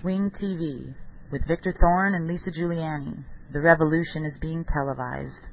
Wing TV with Victor Thorne and Lisa Giuliani. The revolution is being televised.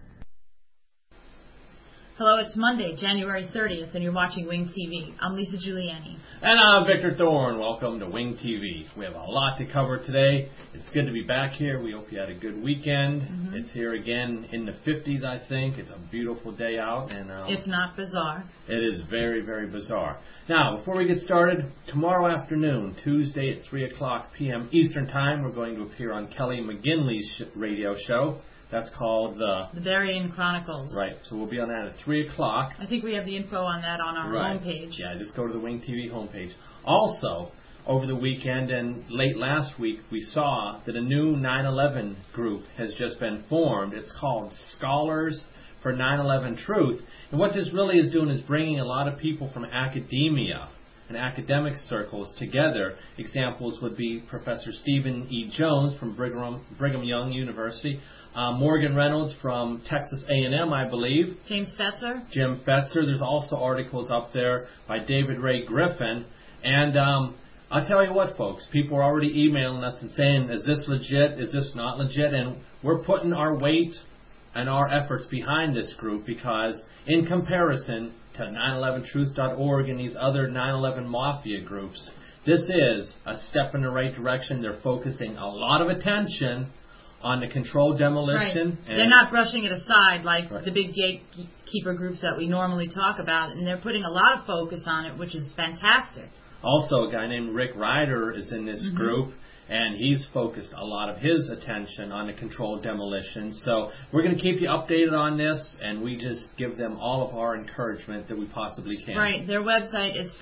Hello, it's Monday, January 30th, and you're watching Wing TV. I'm Lisa Giuliani. And I'm Victor Thorne. Welcome to Wing TV. We have a lot to cover today. It's good to be back here. We hope you had a good weekend. Mm-hmm. It's here again in the 50s, I think. It's a beautiful day out. And if not bizarre. It is very, very bizarre. Now, before we get started, tomorrow afternoon, Tuesday at 3 o'clock p.m. Eastern Time, we're going to appear on Kelly McGinley's radio show. That's called the Berrien Chronicles. Right, so we'll be on that at 3 o'clock. I think we have the info on that on our homepage. Yeah, just go to the Wing TV homepage. Also, over the weekend and late last week, we saw that a new 9/11 group has just been formed. It's called Scholars for 9/11 Truth. And what this really is doing is bringing a lot of people from academia and academic circles together. Examples would be Professor Stephen E. Jones from Brigham Young University, Morgan Reynolds from Texas A&M, I believe. Jim Fetzer. There's also articles up there by David Ray Griffin. And I'll tell you what, folks, people are already emailing us and saying, is this legit? Is this not legit? And we're putting our weight and our efforts behind this group because in comparison to 911truth.org and these other 9/11 mafia groups, this is a step in the right direction. They're focusing a lot of attention on the controlled demolition. Right. They're not brushing it aside like the big gatekeeper groups that we normally talk about, and they're putting a lot of focus on it, which is fantastic. Also, a guy named Rick Ryder is in this group, and he's focused a lot of his attention on the controlled demolition. So we're going to keep you updated on this, and we just give them all of our encouragement that we possibly can. Right. Their website is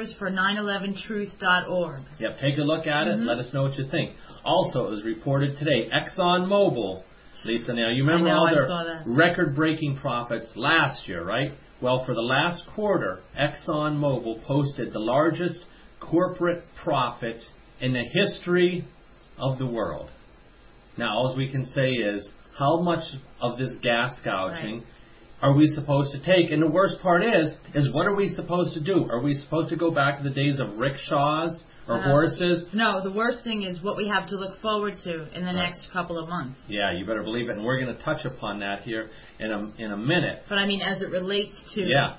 scholarsfor911truth.org. Yep, take a look at it and let us know what you think. Also, it was reported today, ExxonMobil, Lisa, now you remember all their record-breaking profits last year, right? Well, for the last quarter, ExxonMobil posted the largest corporate profit in the history of the world. Now, all we can say is, how much of this gas gouging are we supposed to take? And the worst part is what are we supposed to do? Are we supposed to go back to the days of rickshaws or horses? No, the worst thing is what we have to look forward to in the next couple of months. Yeah, you better believe it. And we're going to touch upon that here in a minute. But I mean, as it relates to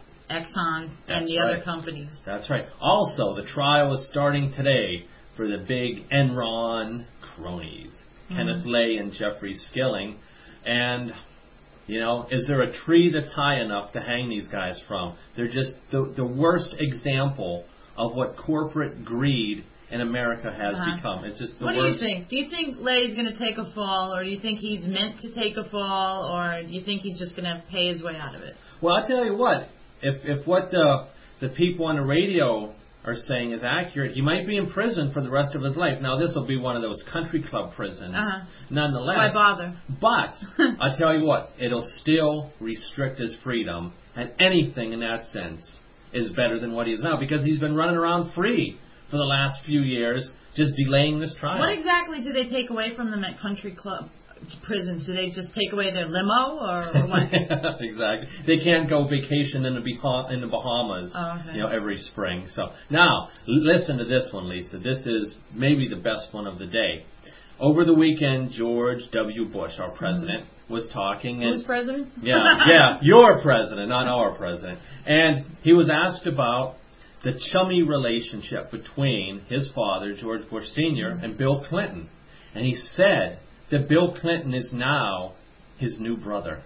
Exxon and the other companies. That's right. Also, the trial is starting today for the big Enron cronies, Kenneth Lay and Jeffrey Skilling. And, you know, is there a tree that's high enough to hang these guys from? They're just the worst example of what corporate greed in America has become. It's just the worst. What do you think? Do you think Lay's going to take a fall, or do you think he's meant to take a fall, or do you think he's just going to pay his way out of it? Well, I'll tell you what. If what the people on the radio are saying is accurate, he might be in prison for the rest of his life. Now, this will be one of those country club prisons, nonetheless. Why bother? But I tell you what, it'll still restrict his freedom, and anything in that sense is better than what he is now, because he's been running around free for the last few years, just delaying this trial. What exactly do they take away from them at country club prisons? Do they just take away their limo, or what? Exactly. They can't go vacation in the Bahamas, every spring. So now, listen to this one, Lisa. This is maybe the best one of the day. Over the weekend, George W. Bush, our president, was talking. Who's president? Yeah, your president, not our president. And he was asked about the chummy relationship between his father, George Bush Sr., and Bill Clinton. And he said that Bill Clinton is now his new brother.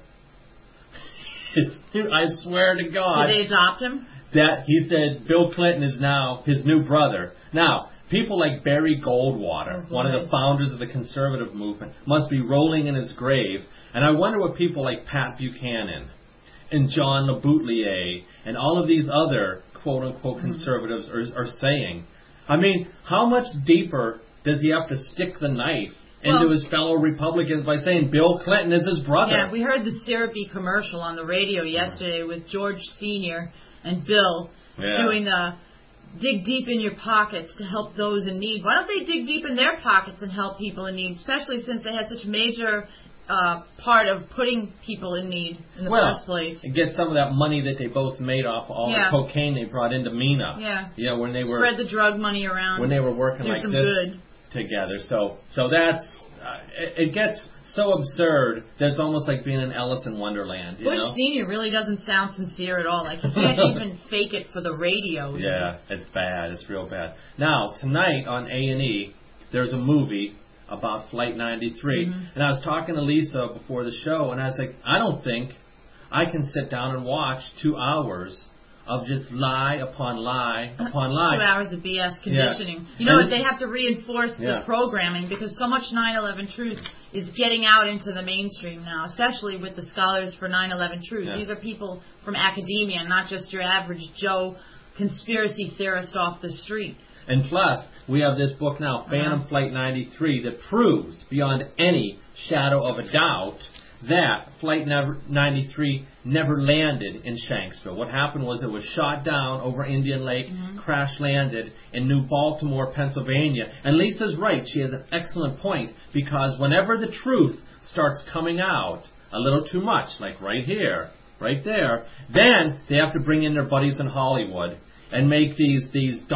I swear to God. Did they adopt him? That he said Bill Clinton is now his new brother. Now, people like Barry Goldwater, one of the founders of the conservative movement, must be rolling in his grave. And I wonder what people like Pat Buchanan and John LeBoutelier and all of these other quote-unquote conservatives are saying. I mean, how much deeper does he have to stick the knife into his fellow Republicans by saying Bill Clinton is his brother? Yeah, we heard the syrupy commercial on the radio yesterday with George Sr. and Bill doing the dig deep in your pockets to help those in need. Why don't they dig deep in their pockets and help people in need, especially since they had such a major part of putting people in need in the first place? And get some of that money that they both made off all the cocaine they brought into MENA. Yeah, when they spread the drug money around. When they were working like this. Good. together. So that's it gets so absurd that it's almost like being in Alice in Wonderland. Bush Sr. really doesn't sound sincere at all. Like, he can't even fake it for the radio. Yeah, it's bad. It's real bad. Now, tonight on A&E, there's a movie about Flight 93. Mm-hmm. And I was talking to Lisa before the show, and I was like, I don't think I can sit down and watch 2 hours of just lie upon lie upon lie. 2 hours of BS conditioning. Yeah. You know what? They have to reinforce the programming because so much 9/11 Truth is getting out into the mainstream now, especially with the scholars for 9/11 Truth. Yeah. These are people from academia, not just your average Joe conspiracy theorist off the street. And plus, we have this book now, Phantom Flight 93, that proves beyond any shadow of a doubt that Flight 93 never landed in Shanksville. What happened was it was shot down over Indian Lake, crash landed in New Baltimore, Pennsylvania. And Lisa's right. She has an excellent point, because whenever the truth starts coming out a little too much, like right here, right there, then they have to bring in their buddies in Hollywood and make these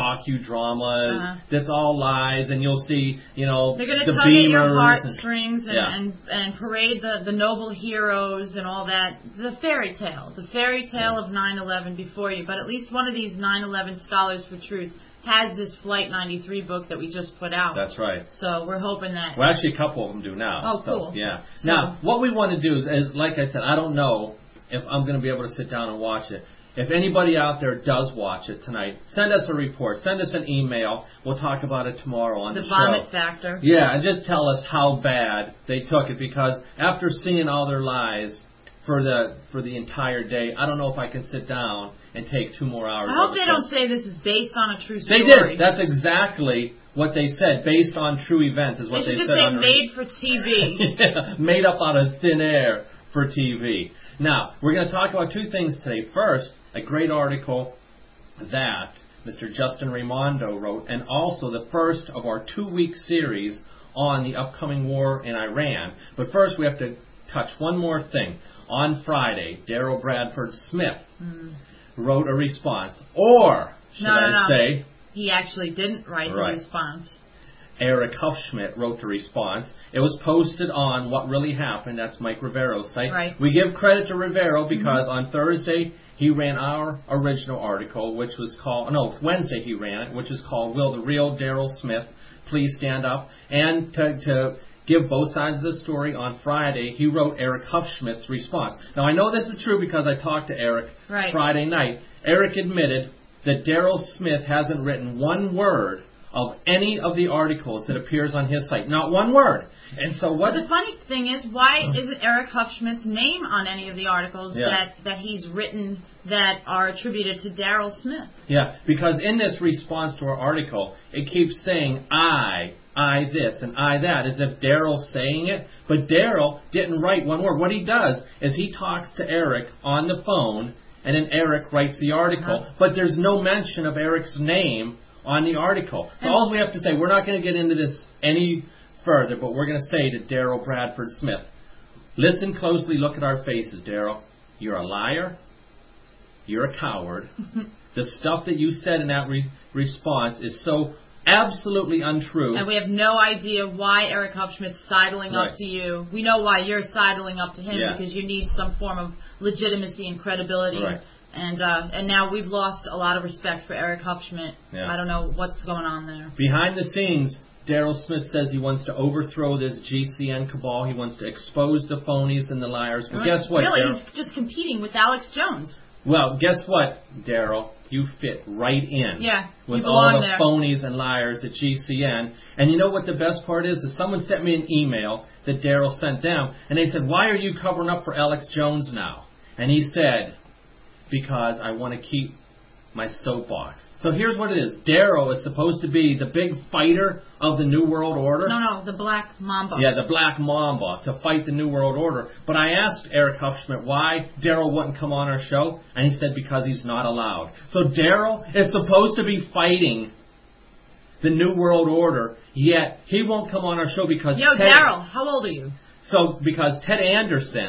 docudramas that's all lies, and you'll see, they're going to tug at your heartstrings and parade the noble heroes and all that. The fairy tale of 9/11 before you. But at least one of these 9/11 Scholars for Truth has this Flight 93 book that we just put out. That's right. So we're hoping that... Well, actually, a couple of them do now. Oh, cool. Yeah. So, now, what we want to do is, like I said, I don't know if I'm going to be able to sit down and watch it. If anybody out there does watch it tonight, send us a report. Send us an email. We'll talk about it tomorrow on the show. The vomit factor. Yeah, and just tell us how bad they took it, because after seeing all their lies for the entire day, I don't know if I can sit down and take 2 more hours. I hope they don't say this is based on a true story. They did. That's exactly what they said. Based on true events is what they said. They should just say made for TV. Yeah, made up out of thin air for TV. Now, we're going to talk about 2 things today. First, a great article that Mr. Justin Raimondo wrote, and also the first of our 2-week series on the upcoming war in Iran. But first, we have to touch one more thing. On Friday, Daryl Bradford Smith wrote a response. Or, should I say... He actually didn't write the response. Eric Huffschmidt wrote the response. It was posted on What Really Happened. That's Mike Rivero's site. Right. We give credit to Rivero because on Thursday he ran our original article, which was called... No, Wednesday he ran it, which is called Will the Real Daryl Smith Please Stand Up? And to give both sides of the story, on Friday he wrote Eric Huffschmidt's response. Now, I know this is true because I talked to Eric Friday night. Eric admitted that Daryl Smith hasn't written one word of any of the articles that appears on his site. Not one word. And so what... But the funny thing is, why isn't Eric Huffschmidt's name on any of the articles that he's written that are attributed to Daryl Smith? Yeah, because in this response to our article, it keeps saying, I this and I that, as if Daryl's saying it. But Daryl didn't write one word. What he does is he talks to Eric on the phone, and then Eric writes the article. But there's no mention of Eric's name on the article. So all we have to say, we're not going to get into this any further, but we're going to say to Daryl Bradford Smith, listen closely, look at our faces, Daryl. You're a liar. You're a coward. The stuff that you said in that response is so absolutely untrue. And we have no idea why Eric Huffschmidt's sidling up to you. We know why you're sidling up to him, because you need some form of legitimacy and credibility. Right. And now we've lost a lot of respect for Eric Huffschmidt. Yeah. I don't know what's going on there. Behind the scenes, Daryl Smith says he wants to overthrow this GCN cabal. He wants to expose the phonies and the liars. But guess what, really, Daryl? He's just competing with Alex Jones. Well, guess what, Daryl? You fit right in with all the phonies and liars at GCN. And you know what the best part is? Someone sent me an email that Daryl sent them, and they said, why are you covering up for Alex Jones now? And he said, because I want to keep my soapbox. So here's what it is. Daryl is supposed to be the big fighter of the New World Order. No, the Black Mamba. Yeah, the Black Mamba, to fight the New World Order. But I asked Eric Huffschmidt why Daryl wouldn't come on our show, and he said because he's not allowed. So Daryl is supposed to be fighting the New World Order, yet he won't come on our show because Daryl, how old are you? So because Ted Anderson,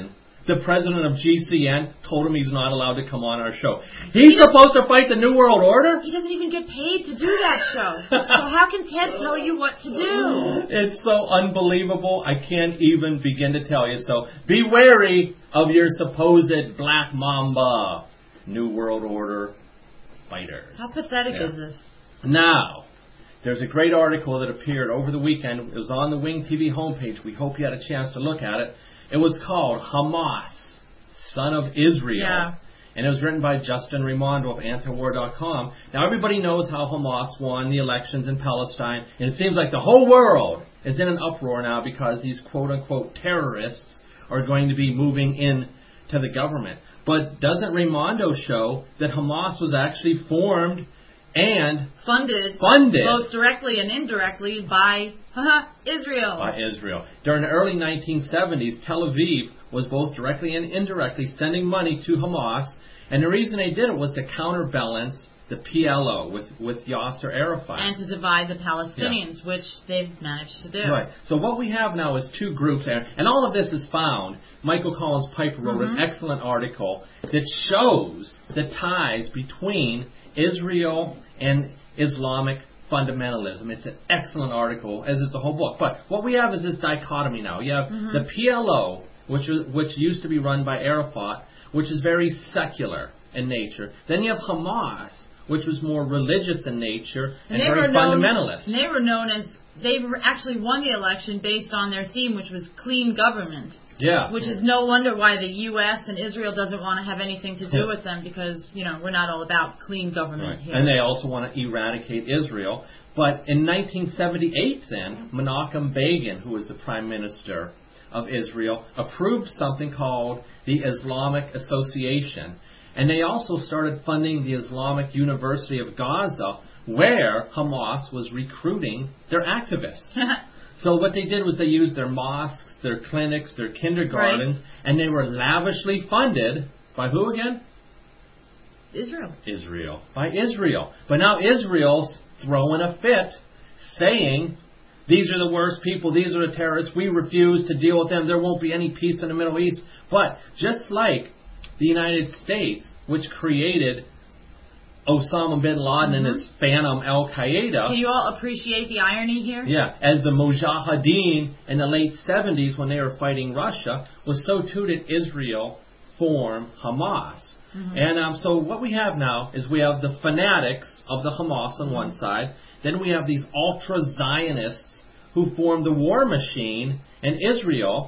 the president of GCN told him he's not allowed to come on our show. He's supposed to fight the New World Order? He doesn't even get paid to do that show. So how can Ted tell you what to do? It's so unbelievable. I can't even begin to tell you. So be wary of your supposed Black Mamba New World Order fighters. How pathetic is this? Now, there's a great article that appeared over the weekend. It was on the Wing TV homepage. We hope you had a chance to look at it. It was called Hamas, Son of Israel. Yeah. And it was written by Justin Raimondo of antiwar.com. Now, everybody knows how Hamas won the elections in Palestine. And it seems like the whole world is in an uproar now because these quote-unquote terrorists are going to be moving in to the government. But doesn't Raimondo show that Hamas was actually formed and funded both directly and indirectly by Israel. By Israel. During the early 1970s, Tel Aviv was both directly and indirectly sending money to Hamas, and the reason they did it was to counterbalance the PLO with Yasser Arafat. And to divide the Palestinians, which they've managed to do. Right. So what we have now is two groups, and all of this is found. Michael Collins Piper wrote an excellent article that shows the ties between Israel and Islamic fundamentalism. It's an excellent article, as is the whole book. But what we have is this dichotomy now. You have the PLO, which used to be run by Arafat, which is very secular in nature. Then you have Hamas, which was more religious in nature and very fundamentalist. They were known as, they actually won the election based on their theme, which was clean government. Yeah. Which is no wonder why the U.S. and Israel doesn't want to have anything to do with them, because, we're not all about clean government here. And they also want to eradicate Israel. But in 1978 then, Menachem Begin, who was the prime minister of Israel, approved something called the Islamic Association. And they also started funding the Islamic University of Gaza, where Hamas was recruiting their activists. So what they did was they used their mosques, their clinics, their kindergartens, and they were lavishly funded by who again? Israel. By Israel. But now Israel's throwing a fit, saying, these are the worst people, these are the terrorists, we refuse to deal with them, there won't be any peace in the Middle East. But just like the United States, which created Osama bin Laden and his phantom Al-Qaeda. Can you all appreciate the irony here? Yeah, as the Mujahideen in the late 70s when they were fighting Russia, was so too did Israel form Hamas. And so what we have now is we have the fanatics of the Hamas on one side, then we have these ultra-Zionists who form the war machine in Israel.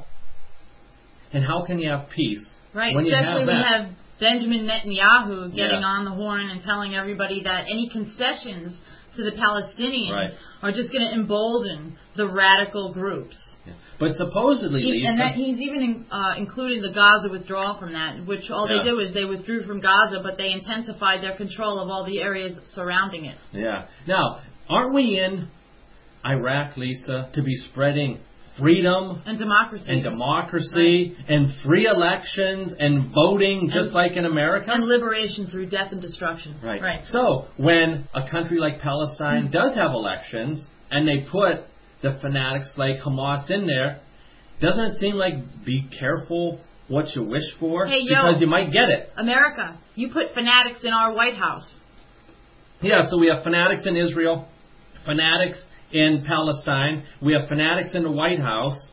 And how can you have peace? Right, when especially when you have Benjamin Netanyahu getting on the horn and telling everybody that any concessions to the Palestinians are just going to embolden the radical groups. Yeah. But supposedly, Lisa... And that he's even including the Gaza withdrawal from that, which all they did was they withdrew from Gaza, but they intensified their control of all the areas surrounding it. Yeah. Now, aren't we in Iraq, Lisa, to be spreading freedom and democracy and free elections and voting just like in America? And liberation through death and destruction. Right. So when a country like Palestine does have elections and they put the fanatics like Hamas in there, doesn't it seem like be careful what you wish for? Because you might get it. America, you put fanatics in our White House. Yeah, so we have fanatics in Israel, fanatics in Palestine. We have fanatics in the White House.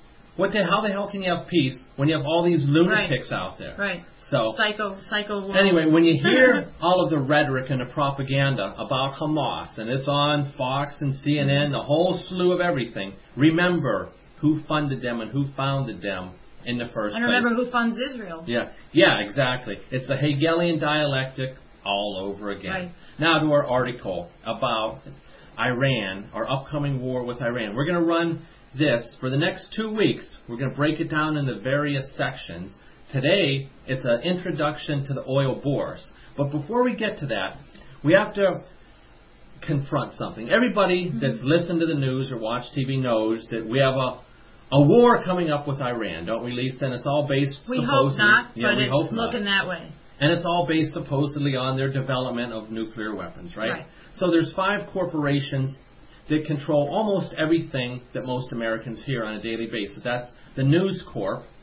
How the hell can you have peace when you have all these lunatics out there? Right. So psycho world. Anyway, when you hear all of the rhetoric and the propaganda about Hamas, and it's on Fox and CNN, the whole slew of everything, remember who funded them and who founded them in the first place. And remember who funds Israel. Yeah, exactly. It's the Hegelian dialectic all over again. Right. Now to our article about Iran, our upcoming war with Iran. We're going to run this for the next 2 weeks. We're going to break it down into various sections. Today, it's an introduction to the oil bores. But before we get to that, we have to confront something. Everybody that's listened to the news or watched TV knows that we have a war coming up with Iran, don't we, Lisa? And it's all based We supposedly... hope not, but we it's hope looking not. that way. And it's all based supposedly on their development of nuclear weapons, right? So there's 5 corporations that control almost everything that most Americans hear on a daily basis. That's the News Corp,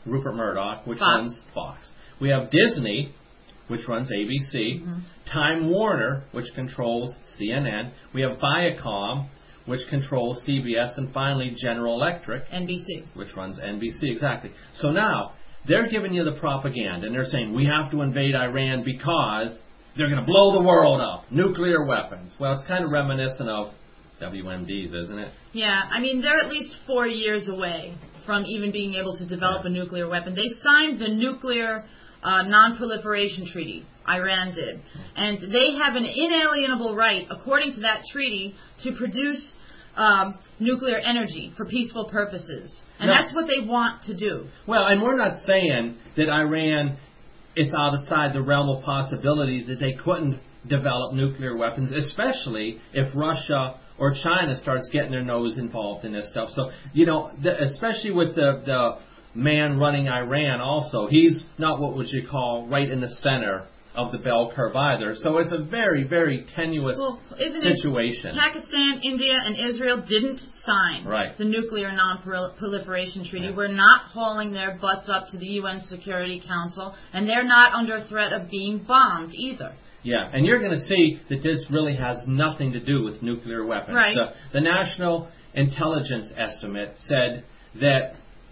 Rupert Murdoch, which runs Fox. We have Disney, which runs ABC. Time Warner, which controls CNN. We have Viacom, which controls CBS. And finally, General Electric, NBC, which runs NBC. Exactly. So now, they're giving you the propaganda, and they're saying, we have to invade Iran because they're going to blow the world up. Nuclear weapons. Well, it's kind of reminiscent of WMDs, isn't it? Yeah, I mean, they're at least 4 years away from even being able to develop a nuclear weapon. They signed the Nuclear Non-Proliferation Treaty. Iran did. And they have an inalienable right, according to that treaty, to produce nuclear energy for peaceful purposes. And that's what they want to do. Well, and we're not saying that Iran, it's outside the realm of possibility that they couldn't develop nuclear weapons, especially if Russia or China starts getting their nose involved in this stuff. So, especially with the man running Iran also, he's not what would you call right in the center of the bell curve either. So it's a very, very tenuous situation. Pakistan, India, and Israel didn't sign the Nuclear Non-Proliferation Treaty. Yeah. We're not hauling their butts up to the UN Security Council, and they're not under threat of being bombed either. Yeah, and you're going to see that this really has nothing to do with nuclear weapons. Right. The National Intelligence Estimate said that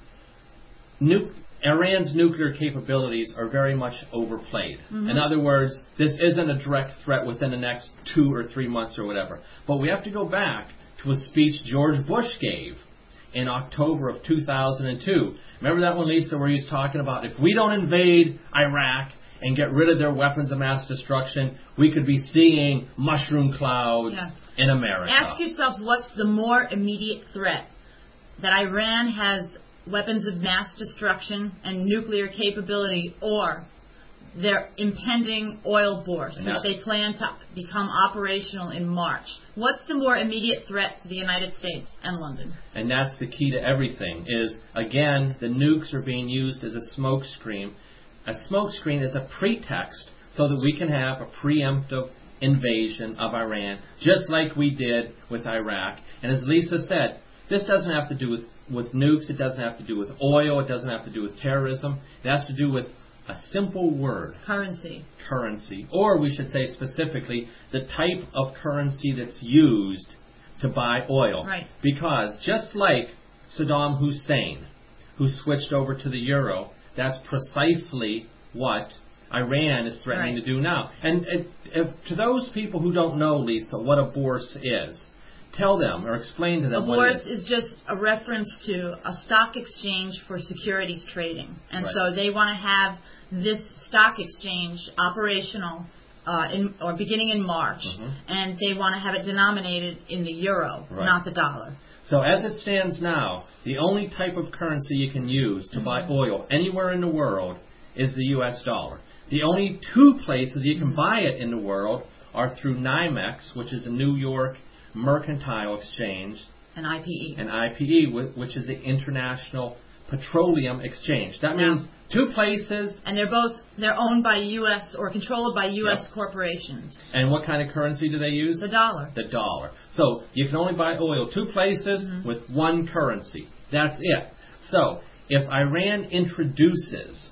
Iran's nuclear capabilities are very much overplayed. In other words, this isn't a direct threat within the next 2 or 3 months or whatever. But we have to go back to a speech George Bush gave in October of 2002. Remember that one, Lisa, where he was talking about if we don't invade Iraq and get rid of their weapons of mass destruction, we could be seeing mushroom clouds in America. Ask yourselves, what's the more immediate threat? That Iran has weapons of mass destruction and nuclear capability, or their impending oil bourse, which they plan to become operational in March? What's the more immediate threat to the United States and London? And that's the key to everything, is, again, the nukes are being used as a smokescreen. A smokescreen is a pretext so that we can have a preemptive invasion of Iran, just like we did with Iraq. And as Lisa said, this doesn't have to do with nukes, it doesn't have to do with oil, it doesn't have to do with terrorism. It has to do with a simple word. Currency. Currency. Or we should say specifically, the type of currency that's used to buy oil. Right. Because just like Saddam Hussein, who switched over to the euro, that's precisely what Iran is threatening to do now. And to those people who don't know, Lisa, what a bourse is, tell them or explain to them a bourse is just a reference to a stock exchange for securities trading. And so they want to have this stock exchange operational beginning in March. And they want to have it denominated in the euro, not the dollar. So as it stands now, the only type of currency you can use to buy oil anywhere in the world is the U.S. dollar. The only 2 places you can buy it in the world are through NYMEX, which is a New York Mercantile Exchange, and IPE. And IPE, which is the International Petroleum Exchange. That means 2 places. And they're owned by U.S. or controlled by U.S. corporations. And what kind of currency do they use? The dollar. The dollar. So you can only buy oil 2 places with 1 currency. That's it. So if Iran introduces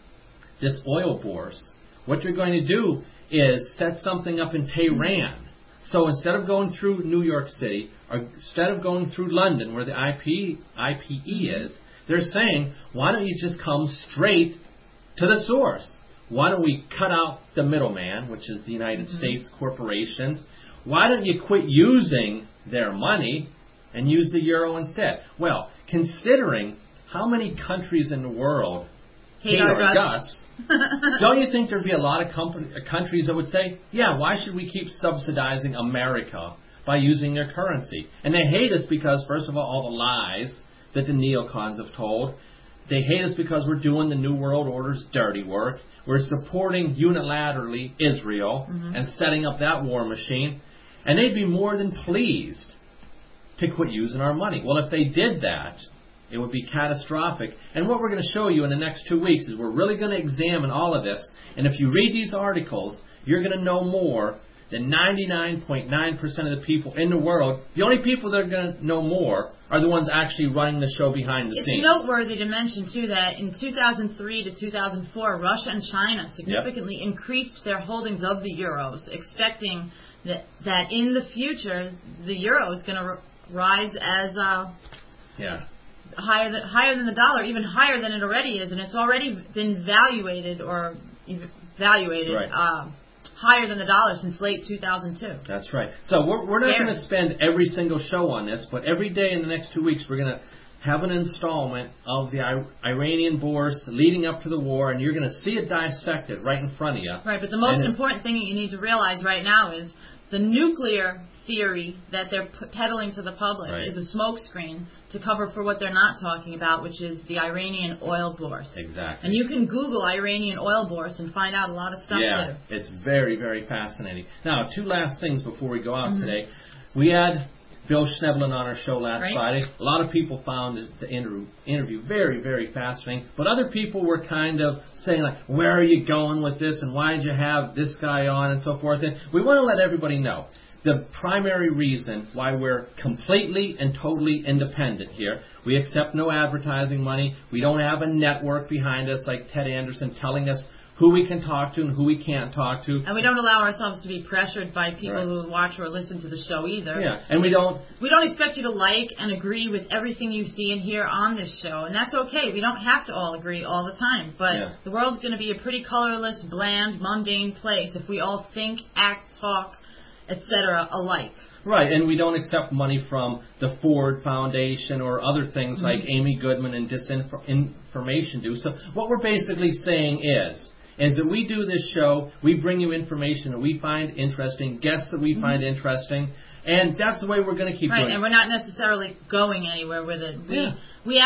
this oil bourse, what you're going to do is set something up in Tehran. So instead of going through New York City, or instead of going through London, where the IPE is, they're saying, why don't you just come straight to the source? Why don't we cut out the middleman, which is the United States corporations? Why don't you quit using their money and use the euro instead? Well, considering how many countries in the world hate our guts, don't you think there'd be a lot of countries that would say, yeah, why should we keep subsidizing America by using their currency? And they hate us because, first of all the lies that the neocons have told. They hate us because we're doing the New World Order's dirty work. We're supporting unilaterally Israel and setting up that war machine. And they'd be more than pleased to quit using our money. Well, if they did that, it would be catastrophic. And what we're going to show you in the next 2 weeks is we're really going to examine all of this. And if you read these articles, you're going to know more that 99.9% of the people in the world, the only people that are going to know more are the ones actually running the show behind the scenes. It's noteworthy to mention, too, that in 2003 to 2004, Russia and China significantly increased their holdings of the euros, expecting that in the future, the euro is going to rise as higher than the dollar, even higher than it already is, and it's already been valuated higher than the dollar since late 2002. That's right. So we're not going to spend every single show on this, but every day in the next 2 weeks we're going to have an installment of the Iranian bourse leading up to the war, and you're going to see it dissected right in front of you. Right, but the most important thing that you need to realize right now is the nuclear theory that they're peddling to the public is a smokescreen to cover for what they're not talking about, which is the Iranian oil bourse. Exactly. And you can Google Iranian oil bourse and find out a lot of stuff, too. It's very, very fascinating. Now, two last things before we go out today. We had Bill Schneblin on our show last Friday. A lot of people found the interview very, very fascinating. But other people were kind of saying, like, where are you going with this, and why did you have this guy on, and so forth. And we want to let everybody know the primary reason why we're completely and totally independent here. We accept no advertising money. We don't have a network behind us like Ted Anderson telling us who we can talk to and who we can't talk to. And we don't allow ourselves to be pressured by people who watch or listen to the show either. Yeah, and we don't expect you to like and agree with everything you see and hear on this show, and that's okay. We don't have to all agree all the time, but the world's going to be a pretty colorless, bland, mundane place if we all think, act, talk, etc. alike. Right, and we don't accept money from the Ford Foundation or other things like Amy Goodman and Disinformation do. So what we're basically saying is that we do this show, we bring you information that we find interesting, guests that we find interesting, and that's the way we're going to keep doing it. Right, and we're not necessarily going anywhere with it. We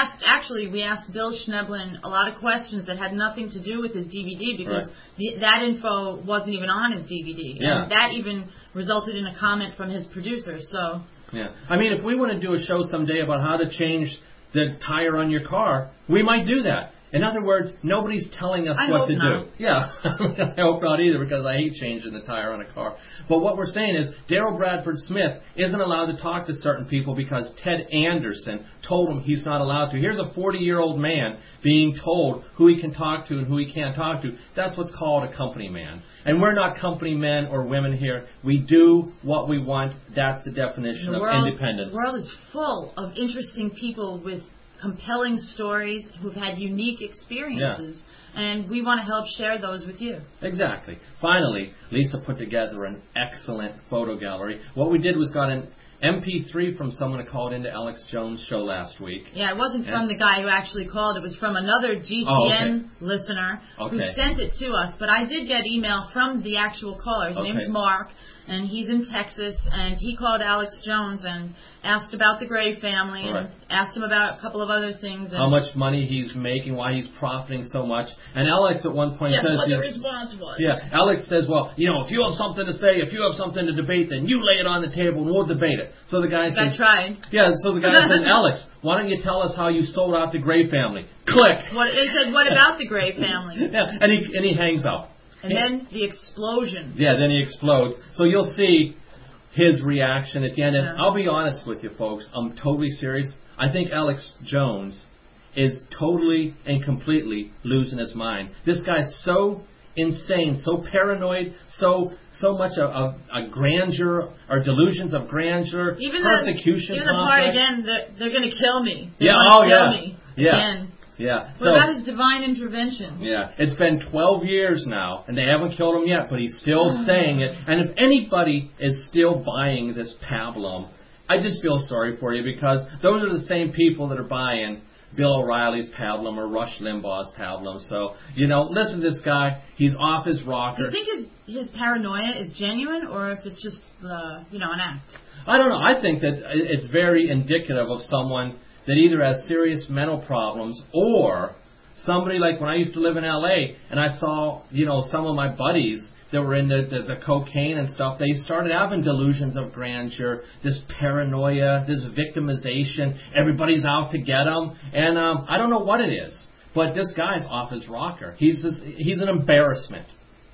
asked Bill Schneblin a lot of questions that had nothing to do with his DVD because that info wasn't even on his DVD. Yeah. And that even resulted in a comment from his producer. So I mean, if we want to do a show someday about how to change the tire on your car, we might do that. In other words, nobody's telling us what to do. Yeah, I hope not either, because I hate changing the tire on a car. But what we're saying is Daryl Bradford Smith isn't allowed to talk to certain people because Ted Anderson told him he's not allowed to. Here's a 40-year-old man being told who he can talk to and who he can't talk to. That's what's called a company man. And we're not company men or women here. We do what we want. That's the definition of independence. The world is full of interesting people with compelling stories who've had unique experiences, and we want to help share those with you. Exactly. Finally, Lisa put together an excellent photo gallery. What we did was got an MP3 from someone who called into Alex Jones' show last week. Yeah, it wasn't from the guy who actually called. It was from another GCN listener who sent it to us. But I did get email from the actual caller. His name's Mark, and he's in Texas, and he called Alex Jones and asked about the Gray family and asked him about a couple of other things. And how much money he's making, why he's profiting so much. And Alex at one point says... what the response was. Yeah, Alex says, well, you know, if you have something to say, if you have something to debate, then you lay it on the table and we'll debate it. So the guy says... I tried. Yeah, so the guy says, Alex, why don't you tell us how you sold out the Gray family? Click! They said, what about the Gray family? Yeah, and he hangs up. And then the explosion. Yeah, then he explodes. So you'll see his reaction at the end. And I'll be honest with you, folks. I'm totally serious. I think Alex Jones is totally and completely losing his mind. This guy's so insane, so paranoid, so much of a grandeur or delusions of grandeur, persecution. Even the part again, they're going to kill me. They want to kill me again. Yeah. What about his divine intervention? Yeah. It's been 12 years now, and they haven't killed him yet, but he's still saying it. And if anybody is still buying this pablum, I just feel sorry for you, because those are the same people that are buying Bill O'Reilly's pablum or Rush Limbaugh's pablum. So, listen to this guy. He's off his rocker. Do you think his paranoia is genuine, or if it's just, an act? I don't know. I think that it's very indicative of someone that either has serious mental problems, or somebody like when I used to live in L.A. and I saw, some of my buddies that were in the cocaine and stuff, they started having delusions of grandeur, this paranoia, this victimization, everybody's out to get them, and I don't know what it is, but this guy's off his rocker. He's an embarrassment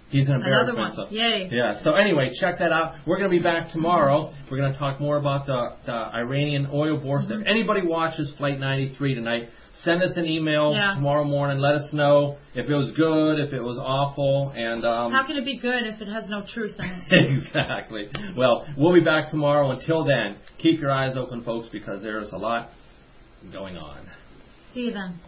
He's an embarrassment. Another one. So, yay. Yeah. So anyway, check that out. We're going to be back tomorrow. We're going to talk more about the Iranian oil bourse. If anybody watches Flight 93 tonight, send us an email tomorrow morning. Let us know if it was good, if it was awful, and how can it be good if it has no truth in it? Exactly. Well, we'll be back tomorrow. Until then, keep your eyes open, folks, because there's a lot going on. See you then.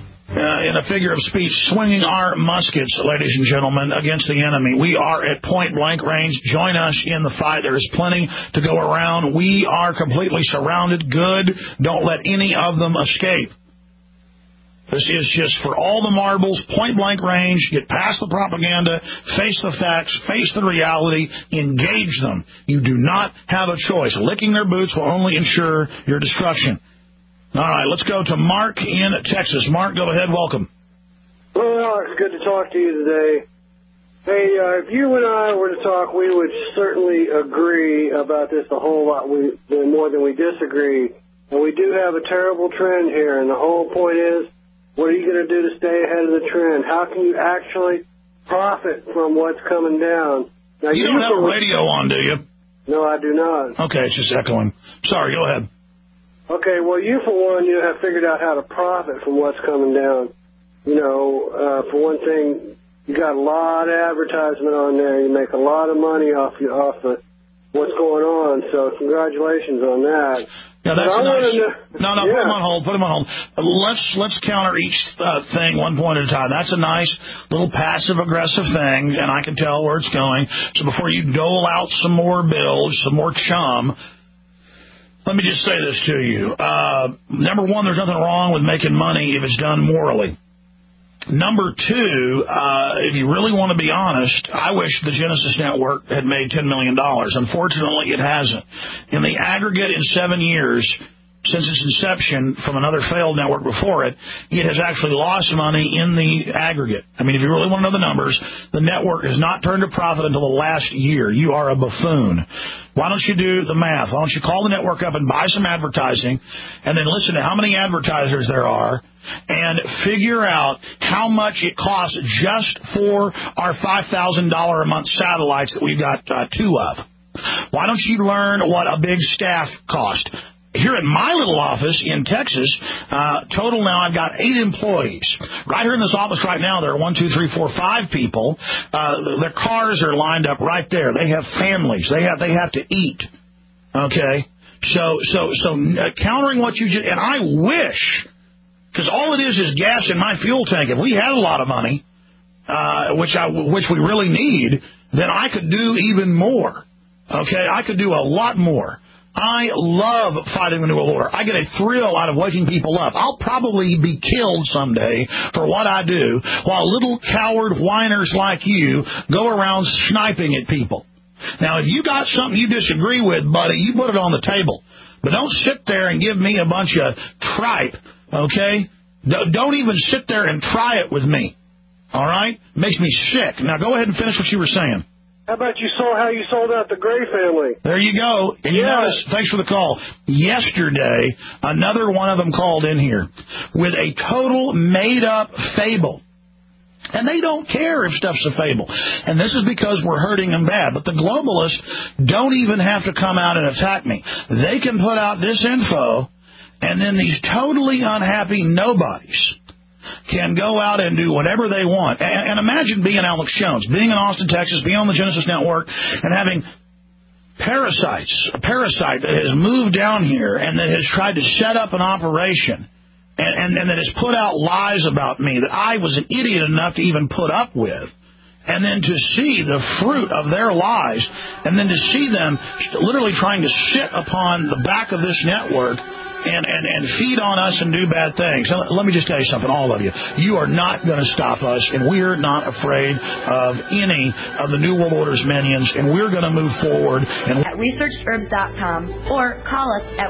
In a figure of speech, swinging our muskets, ladies and gentlemen, against the enemy. We are at point-blank range. Join us in the fight. There is plenty to go around. We are completely surrounded. Good. Don't let any of them escape. This is just for all the marbles, point-blank range. Get past the propaganda, face the facts, face the reality, engage them. You do not have a choice. Licking their boots will only ensure your destruction. All right, let's go to Mark in Texas. Mark, go ahead. Welcome. Well, it's good to talk to you today. Hey, if you and I were to talk, we would certainly agree about this a whole lot more than we disagree. And we do have a terrible trend here, and the whole point is, what are you going to do to stay ahead of the trend? How can you actually profit from what's coming down? Now, you don't have a radio on, do you? No, I do not. Okay, it's just echoing. Sorry, go ahead. Okay, well, you, for one, you have figured out how to profit from what's coming down. You know, for one thing, you got a lot of advertisement on there. You make a lot of money off of what's going on, so congratulations on that. Yeah, that's No, put him on hold. Put him on hold. Let's counter each thing one point at a time. That's a nice little passive-aggressive thing, and I can tell where it's going. So before you dole out some more bills, some more chum, let me just say this to you. Number one, there's nothing wrong with making money if it's done morally. Number two, if you really want to be honest, I wish the Genesis Network had made $10 million. Unfortunately, it hasn't. In the aggregate in 7 years, since its inception from another failed network before it, it has actually lost money in the aggregate. I mean, if you really want to know the numbers, the network has not turned a profit until the last year. You are a buffoon. Why don't you do the math? Why don't you call the network up and buy some advertising and then listen to how many advertisers there are and figure out how much it costs just for our $5,000 a month satellites that we've got 2 of. Why don't you learn what a big staff cost? Here in my little office in Texas, total now I've got 8 employees. Right here in this office right now, there are 1, 2, 3, 4, 5 people. Their cars are lined up right there. They have families. They have to eat. Okay? So countering what you just, and I wish, because all it is gas in my fuel tank. If we had a lot of money, which we really need, then I could do even more. Okay? I could do a lot more. I love fighting the New World Order. I get a thrill out of waking people up. I'll probably be killed someday for what I do, while little coward whiners like you go around sniping at people. Now, if you got something you disagree with, buddy, you put it on the table. But don't sit there and give me a bunch of tripe, okay? Don't even sit there and try it with me, all right? It makes me sick. Now, go ahead and finish what you were saying. How about how you sold out the Gray family? There you go. And you notice, thanks for the call. Yesterday, another one of them called in here with a total made-up fable. And they don't care if stuff's a fable. And this is because we're hurting them bad. But the globalists don't even have to come out and attack me. They can put out this info, and then these totally unhappy nobodies can go out and do whatever they want. And imagine being Alex Jones, being in Austin, Texas, being on the Genesis Network, and having a parasite that has moved down here and that has tried to set up an operation and that has put out lies about me that I was an idiot enough to even put up with. And then to see the fruit of their lies, and then to see them literally trying to sit upon the back of this network and feed on us and do bad things. So let me just tell you something, all of you. You are not going to stop us, and we're not afraid of any of the New World Order's minions, and we're going to move forward. At researchedherbs.com or call us at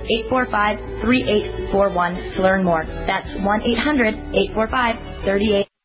1-800-845-3841 to learn more. That's 1-800-845-3841.